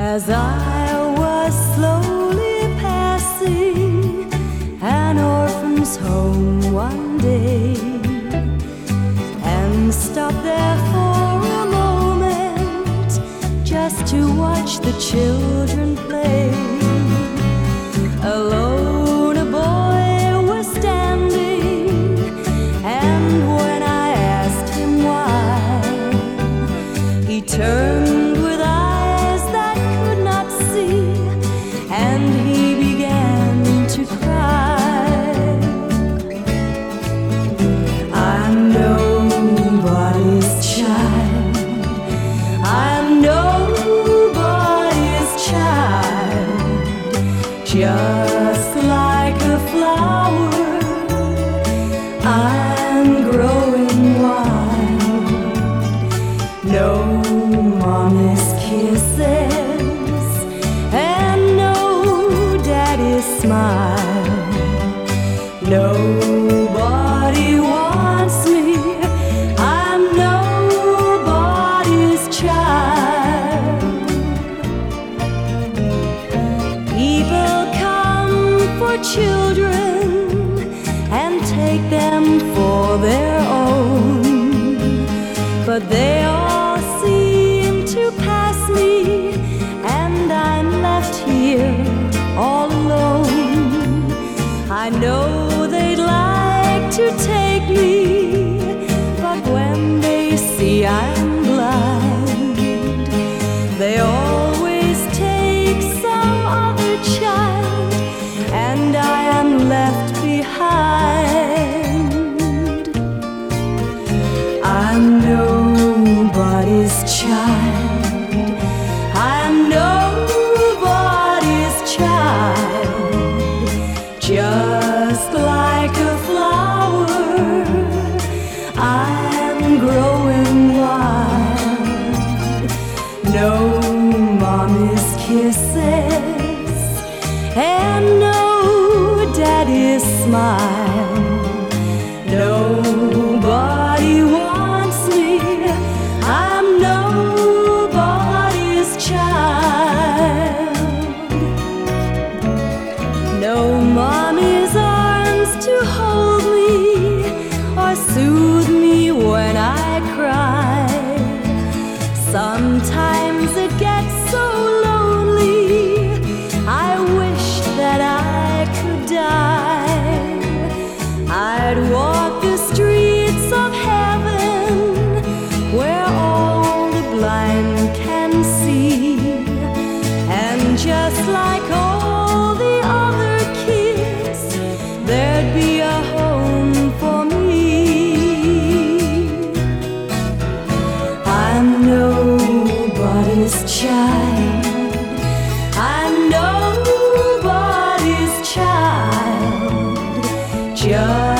As I was slowly passing an orphan's home one day, and stopped there for a moment just to watch the children play. Alone a boy was standing, and when I asked him why, he turned with eyes that could not see, and he began to cry. I'm nobody's child, I'm nobody's child, just like a flower, I'm growing wild. No mommy's kisses and no daddy's smile. Nobody wants me, I'm nobody's child. People come for children and take them for their own, but they all seem to pass me, and I'm left here all alone. I know they'd like to take me, but when they see I'm blind, they always take some other child, and I am left behind. I'm nobody's child, I'm nobody's child, just like a flower, I'm growing wild. No mommy's kisses and no daddy's smile. Nobody wants me, I'm nobody's child. No mommy's arms to hold me or soothe me when I cry. Sometimes it gets so lonely, I wish that I could die. I'd walk the streets of heaven where all the blind can see, and just like all the other kids, there'd be a home for me. I'm nobody's child, I'm nobody's child, just